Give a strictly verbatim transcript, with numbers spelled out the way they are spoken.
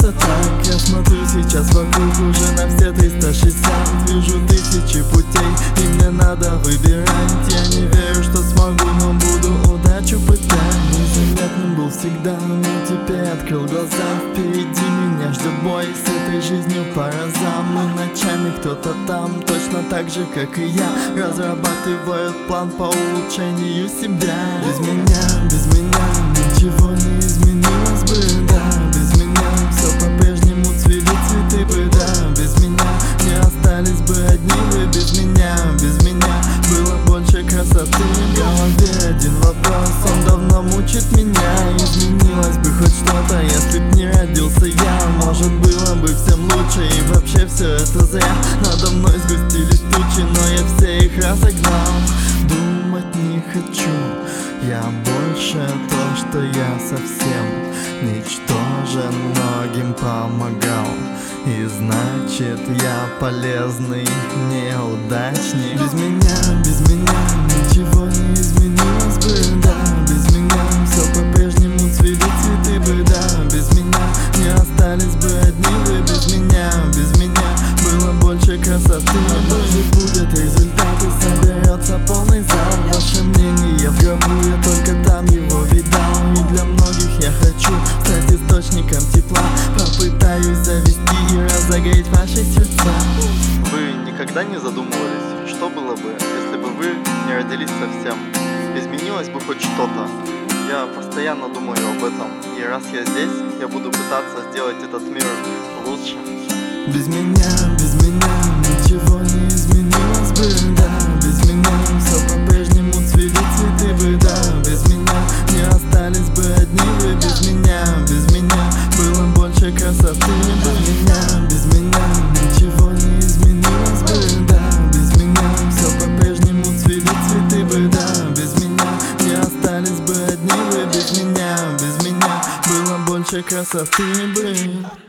просто так. Я смотрю сейчас вокруг уже на все триста шестьдесят. Вижу тысячи путей, и мне надо выбирать. Я не верю, что смогу, но буду удачу пытать. Незаметным был всегда, но теперь открыл глаза. Впереди меня ждет бой с этой жизнью по разам. И ночами кто-то там, точно так же, как и я, разрабатывает план по улучшению себя. Без меня, без меня ничего не изменилось бы, да. Без меня все по-прежнему цвели цветы бы, да. Без меня не остались бы одни вы. Без меня, без меня было больше красоты. В голове один вопрос, он давно мучит меня. Изменилось бы хоть что-то, если б не родился я. Может, было бы всем лучше, и вообще все это зря. Надо мной сгустились тучи, но я все их разогнал. Думать не хочу я больше то, что я совсем ничтожен, многим помогал. И значит я полезный неудачник. Без меня, без меня ничего не изменилось бы, да. Без меня все по-прежнему цвели цветы бы, да. Без меня не остались бы одни вы. Без меня, без меня было больше красоты. Однажды будет результат и соберется полный зал. Ваше мнение в гробу, я только там его видал. И для многих я хочу стать источником тепла. Попытаюсь завести и разогреть ваши сердца. Вы никогда не задумывались, что было бы, если бы вы не родились совсем? Изменилось бы хоть что-то? Я постоянно думаю об этом, и раз я здесь, я буду пытаться сделать этот мир лучше. Без меня, без меня ничего не изменилось бы, да. Без меня все по-прежнему цвели цветы бы, да. Без меня не остались бы одни вы. Без меня, без меня было больше красоты. Без меня, без меня ничего не изменилось бы, да. Без меня все по-прежнему цвели цветы бы, да. Без меня не остались бы одни вы. Без меня, без меня было больше красоты бы.